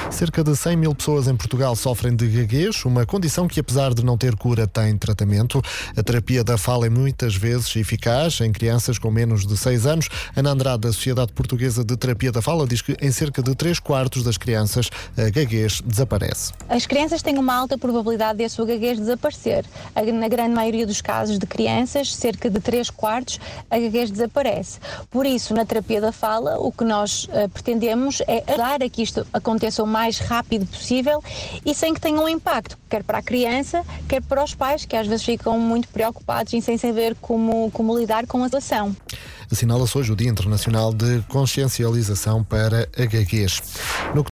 Cerca de 100 mil pessoas em Portugal sofrem de gaguez, uma condição que, apesar de não ter cura, tem tratamento. A terapia da fala é muitas vezes eficaz em crianças com menos de 6 anos. Ana Andrade, da Sociedade Portuguesa de Terapia da Fala, diz que em cerca de 3/4 das crianças a gaguez desaparece. As crianças têm uma alta probabilidade de a sua gaguez desaparecer. Na grande maioria dos casos de crianças, cerca de 3/4, a gaguez desaparece. Por isso, na terapia da fala, o que nós pretendemos é ajudar a que isto aconteça o mais rápido possível e sem que tenha um impacto, quer para a criança, quer para os pais, que às vezes ficam muito preocupados e sem saber como lidar com a situação. Assinala-se hoje o Dia Internacional de Consciencialização para a gaguez.